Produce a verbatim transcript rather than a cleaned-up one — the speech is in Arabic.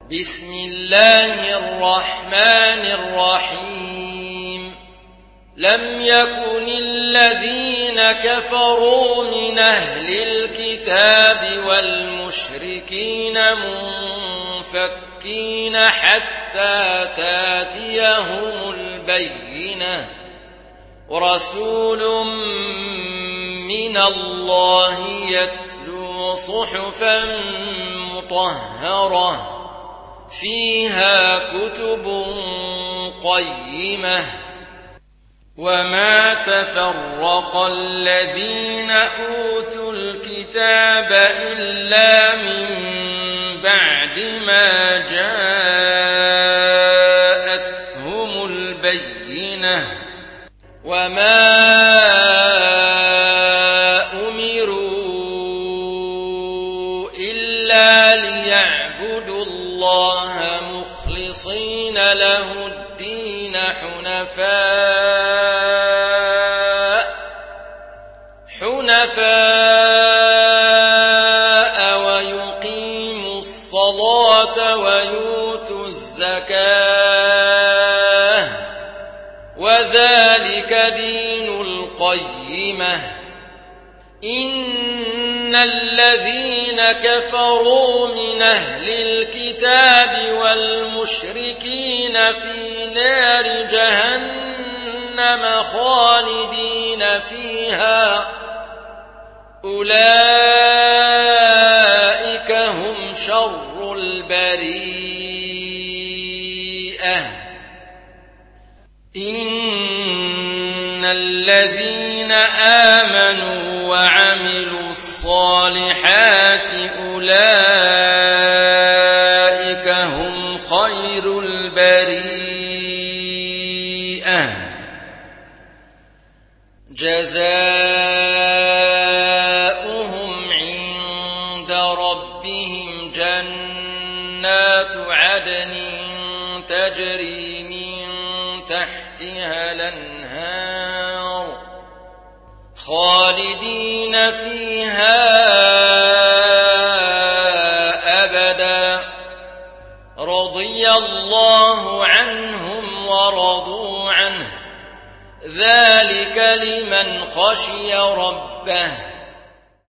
بسم الله الرحمن الرحيم لم يكن الذين كفروا من أهل الكتاب والمشركين منفكين حتى تاتيهم البينة ورسول من الله يتلو صحفا مطهرة فيها كتب قيمة وما تفرق الذين أوتوا الكتاب إلا من بعد ما جاءتهم البينة وما أمروا إلا ليعبدوا الله مخلصين له الدين حنفاء حنفاء ويقيموا الصلاة ويؤتوا الزكاة وذلك دين القيمة إن الذين كفروا من أهل الكتاب والمشركين في نار جهنم خالدين فيها أولئك هم شر البريئة إن الذين آمنوا وعملوا الصالحات أولئك هم خير البريئة جزاؤهم عند ربهم جنات عدن تجري من تحتها الأنهار خالدين فيها أبدا رضي الله عنهم ورضوا عنه ذلك لمن خشي ربه